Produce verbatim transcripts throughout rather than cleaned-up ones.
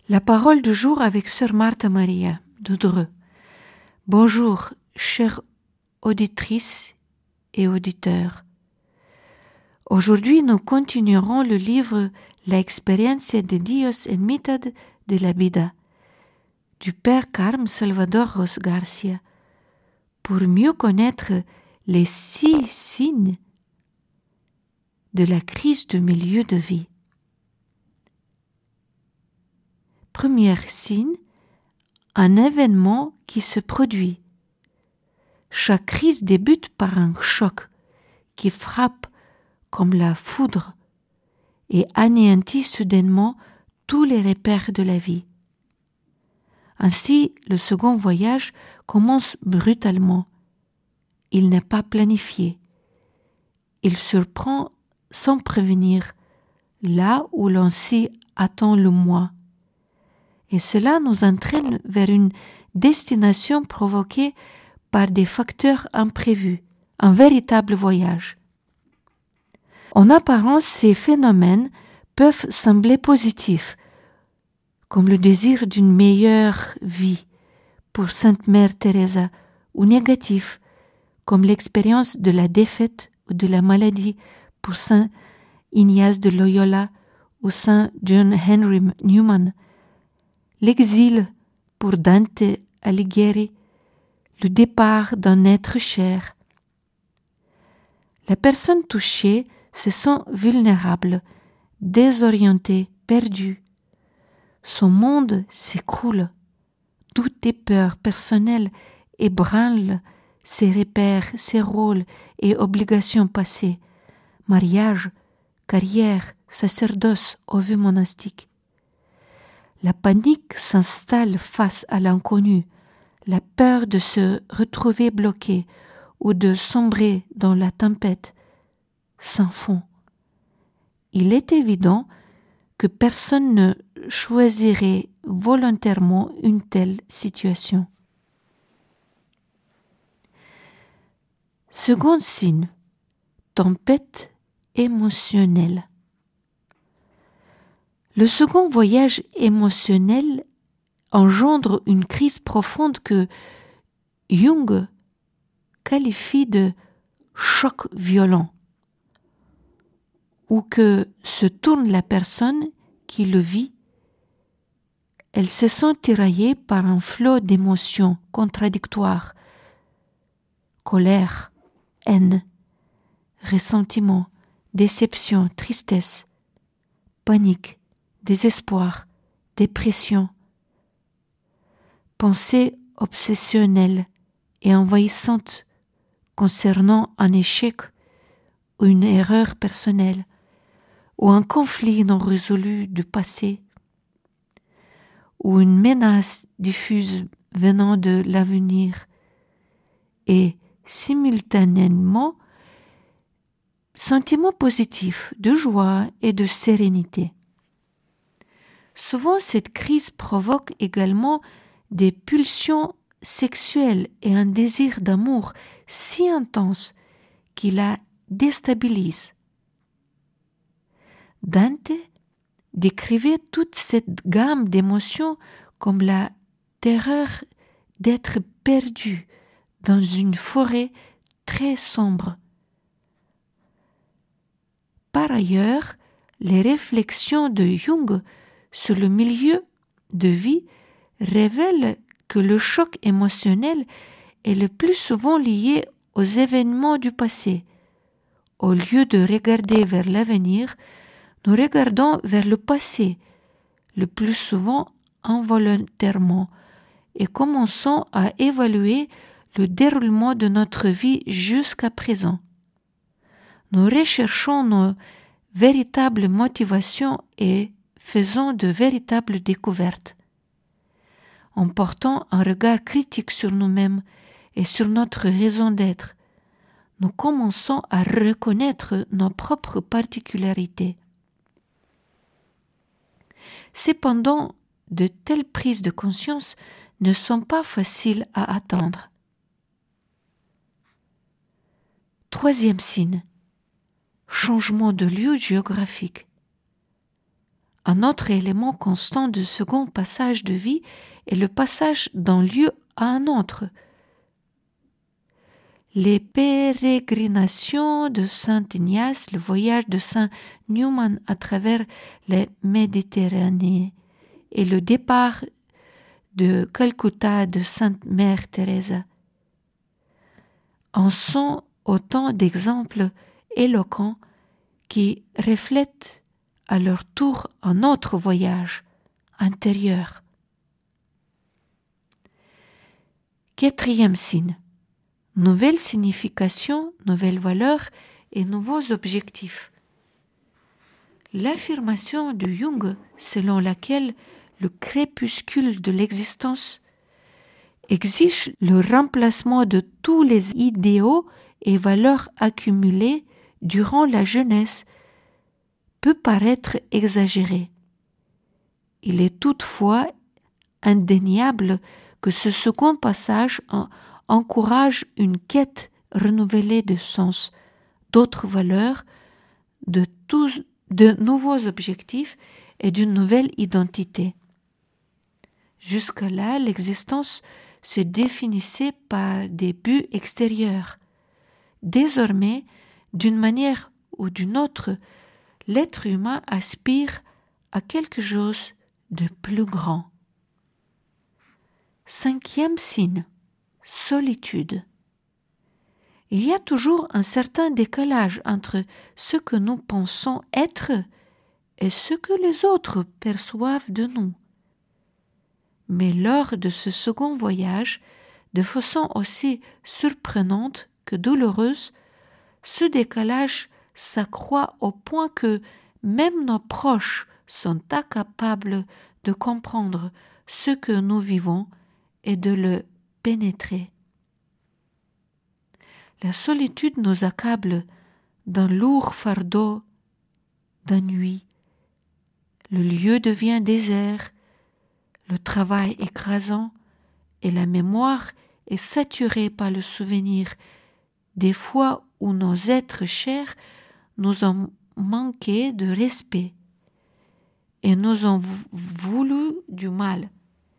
La parole du jour avec Sœur Martha Maria de Dreux. Bonjour, chères auditrices et auditeurs. Aujourd'hui, nous continuerons le livre La experiencia de Dios en mitad de la vida du Père Carme Salvador Ros Garcia pour mieux connaître les six signes de la crise du milieu de vie. Premier signe, un événement qui se produit. Chaque crise débute par un choc qui frappe comme la foudre et anéantit soudainement tous les repères de la vie. Ainsi, le second voyage commence brutalement. Il n'est pas planifié. Il surprend sans prévenir, là où l'on s'y attend le moins. Et cela nous entraîne vers une destination provoquée par des facteurs imprévus, un véritable voyage. En apparence, ces phénomènes peuvent sembler positifs, comme le désir d'une meilleure vie pour Sainte Mère Teresa, ou négatifs, comme l'expérience de la défaite ou de la maladie pour Saint Ignace de Loyola ou Saint John Henry Newman, l'exil pour Dante Alighieri, le départ d'un être cher. La personne touchée se sent vulnérable, désorientée, perdue. Son monde s'écroule. Doute et peur personnelles ébranlent ses repères, ses rôles et obligations passées, mariage, carrière, sacerdoce aux vues monastiques. La panique s'installe face à l'inconnu, la peur de se retrouver bloqué ou de sombrer dans la tempête sans fond. Il est évident que personne ne choisirait volontairement une telle situation. Second signe, tempête émotionnelle. Le second voyage émotionnel engendre une crise profonde que Jung qualifie de choc violent, où que se tourne la personne qui le vit, elle se sent tiraillée par un flot d'émotions contradictoires, colère, haine, ressentiment, déception, tristesse, panique, désespoir, dépression, pensée obsessionnelle et envahissante concernant un échec ou une erreur personnelle ou un conflit non résolu du passé ou une menace diffuse venant de l'avenir et simultanément sentiment positif de joie et de sérénité. Souvent, cette crise provoque également des pulsions sexuelles et un désir d'amour si intense qu'il la déstabilise. Dante décrivait toute cette gamme d'émotions comme la terreur d'être perdu dans une forêt très sombre. Par ailleurs, les réflexions de Jung sur le milieu de vie révèlent que le choc émotionnel est le plus souvent lié aux événements du passé. Au lieu de regarder vers l'avenir, nous regardons vers le passé, le plus souvent involontairement, et commençons à évaluer le déroulement de notre vie jusqu'à présent. Nous recherchons nos véritables motivations et faisons de véritables découvertes. En portant un regard critique sur nous-mêmes et sur notre raison d'être, nous commençons à reconnaître nos propres particularités. Cependant, de telles prises de conscience ne sont pas faciles à atteindre. Troisième signe, changement de lieu géographique. Un autre élément constant du second passage de vie est le passage d'un lieu à un autre. Les pérégrinations de Saint Ignace, le voyage de Saint Newman à travers la Méditerranée et le départ de Calcutta de Sainte Mère Teresa en sont autant d'exemples éloquents qui reflètent à leur tour un autre voyage intérieur. Quatrième signe. Nouvelle signification, nouvelles valeurs et nouveaux objectifs. L'affirmation de Jung selon laquelle le crépuscule de l'existence exige le remplacement de tous les idéaux et valeurs accumulées durant la jeunesse peut paraître exagérée. Il est toutefois indéniable que ce second passage en encourage une quête renouvelée de sens, d'autres valeurs, de, tous, de nouveaux objectifs et d'une nouvelle identité. Jusque-là, l'existence se définissait par des buts extérieurs. Désormais, d'une manière ou d'une autre, l'être humain aspire à quelque chose de plus grand. Cinquième signe. Solitude. Il y a toujours un certain décalage entre ce que nous pensons être et ce que les autres perçoivent de nous. Mais lors de ce second voyage, de façon aussi surprenante que douloureuse, ce décalage s'accroît au point que même nos proches sont incapables de comprendre ce que nous vivons et de le pénétrer. La solitude nous accable d'un lourd fardeau d'ennui. Le lieu devient désert, le travail écrasant et la mémoire est saturée par le souvenir des fois où nos êtres chers nous ont manqué de respect et nous ont voulu du mal,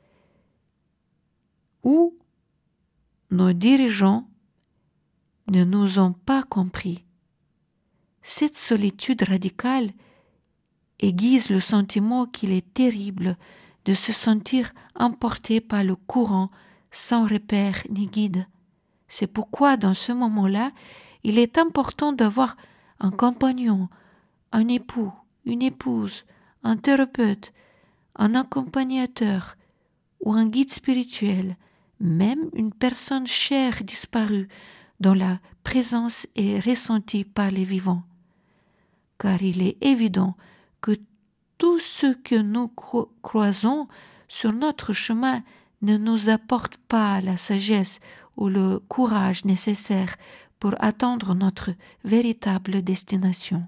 ou nos dirigeants ne nous ont pas compris. Cette solitude radicale aiguise le sentiment qu'il est terrible de se sentir emporté par le courant sans repère ni guide. C'est pourquoi dans ce moment-là, il est important d'avoir un compagnon, un époux, une épouse, un thérapeute, un accompagnateur ou un guide spirituel, même une personne chère disparue dont la présence est ressentie par les vivants. Car il est évident que tout ce que nous cro- croisons sur notre chemin ne nous apporte pas la sagesse ou le courage nécessaires pour atteindre notre véritable destination.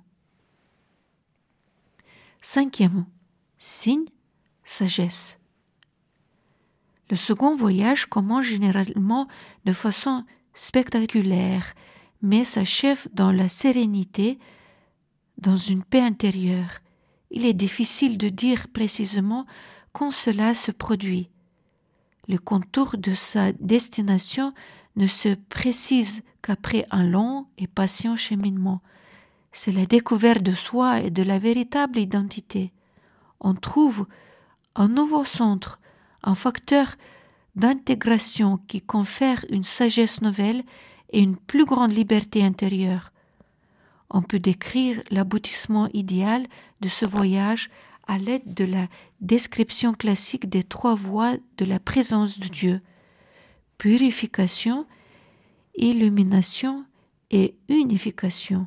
Cinquième signe, sagesse. Le second voyage commence généralement de façon spectaculaire, mais s'achève dans la sérénité, dans une paix intérieure. Il est difficile de dire précisément quand cela se produit. Le contour de sa destination ne se précise qu'après un long et patient cheminement. C'est la découverte de soi et de la véritable identité. On trouve un nouveau centre, un facteur d'intégration qui confère une sagesse nouvelle et une plus grande liberté intérieure. On peut décrire l'aboutissement idéal de ce voyage à l'aide de la description classique des trois voies de la présence de Dieu: purification, illumination et unification.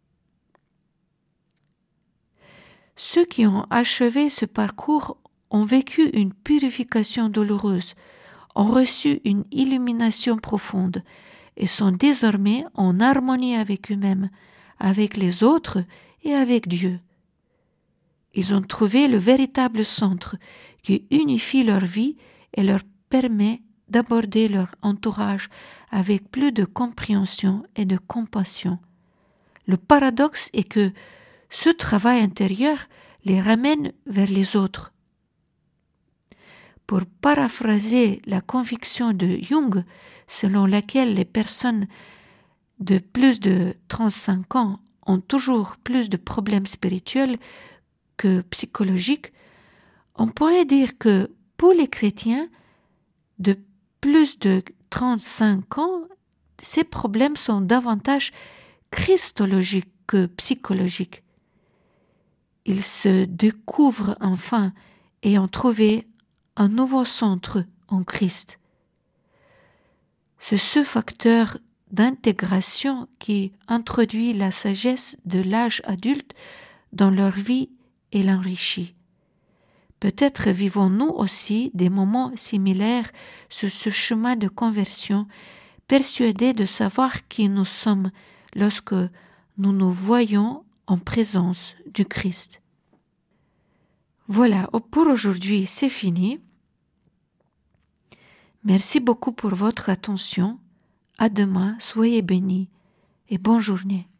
Ceux qui ont achevé ce parcours ont vécu une purification douloureuse, ont reçu une illumination profonde et sont désormais en harmonie avec eux-mêmes, avec les autres et avec Dieu. Ils ont trouvé le véritable centre qui unifie leur vie et leur permet d'aborder leur entourage avec plus de compréhension et de compassion. Le paradoxe est que ce travail intérieur les ramène vers les autres. Pour paraphraser la conviction de Jung, selon laquelle les personnes de plus de trente-cinq ans ont toujours plus de problèmes spirituels que psychologiques, on pourrait dire que pour les chrétiens de plus de trente-cinq ans, ces problèmes sont davantage christologiques que psychologiques. Ils se découvrent enfin et ont trouvé un nouveau centre en Christ. C'est ce facteur d'intégration qui introduit la sagesse de l'âge adulte dans leur vie et l'enrichit. Peut-être vivons-nous aussi des moments similaires sur ce chemin de conversion, persuadés de savoir qui nous sommes lorsque nous nous voyons en présence du Christ. Voilà, pour aujourd'hui, c'est fini. Merci beaucoup pour votre attention. À demain, soyez bénis et bonne journée.